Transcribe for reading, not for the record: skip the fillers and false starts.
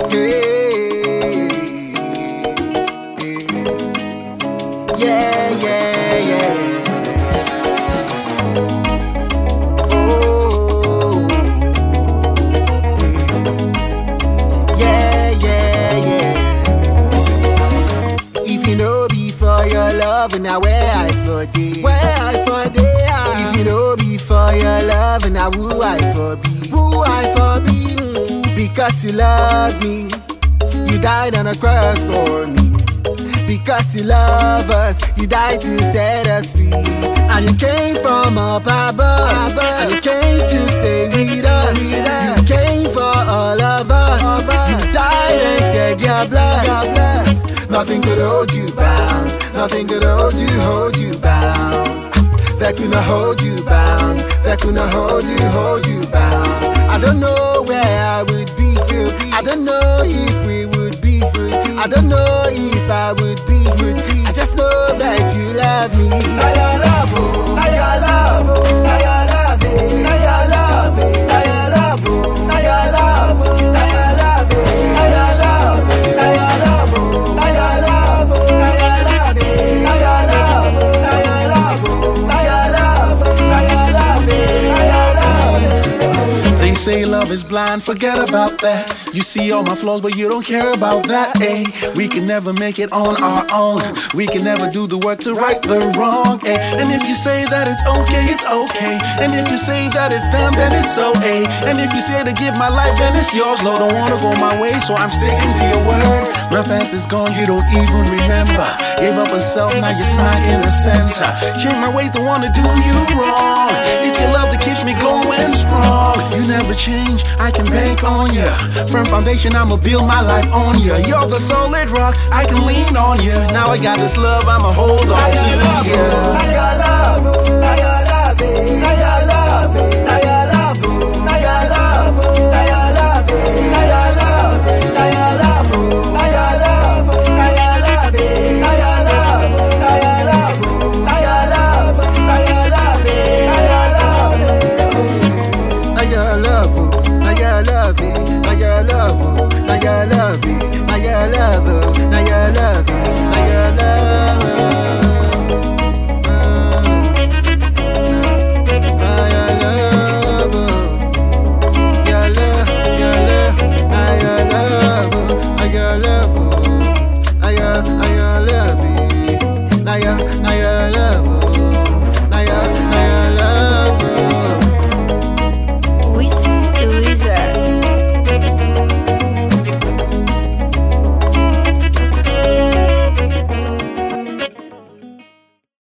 Hey, yeah, yeah, yeah. Oh, yeah, yeah, yeah. If you know before your love, now where I for day, If you know before your love, now who I for be, Because you love me, you died on a cross for me. Because you love us, you died to set us free. And you came from up above, and you came to stay with us. You came for all of us. You died and shed your blood. Nothing could hold you bound. Nothing could hold you bound. That could not hold you bound. That could not hold you bound. I don't know where I would be. I don't know if we would be. I don't know if I would be. I just know that you love me. Now your love, oh. Now your love, oh. Now your love, eh. Now your love, eh. Now your love, oh. Now your love, oh. Now your love, eh. Now your love, eh. Now your love, oh. Now your love, oh. Now your love, eh. Now your love, oh. Now your love, oh. Now your love, oh. Now your love, eh. Now your love, eh. They say love is blind, forget about that. You see all my flaws, but you don't care about that, eh? We can never make it on our own. We can never do the work to right the wrong, eh? And if you say that it's okay, it's okay. And if you say that it's done, then it's so, eh? And if you say to give my life, then it's yours. Lord, don't wanna go my way, so I'm sticking to your word. My past is gone, you don't even remember. Gave up a self, now you're smack in the center. Change my ways, don't wanna do you wrong. It's your love that keeps me going strong. You never change, I can bank on ya. Firm foundation, I'ma build my life on ya. You're the solid rock, I can lean on ya. Now I got this love, I'ma hold on to ya. Now your love, oh. Now your love, eh. Now your love, eh.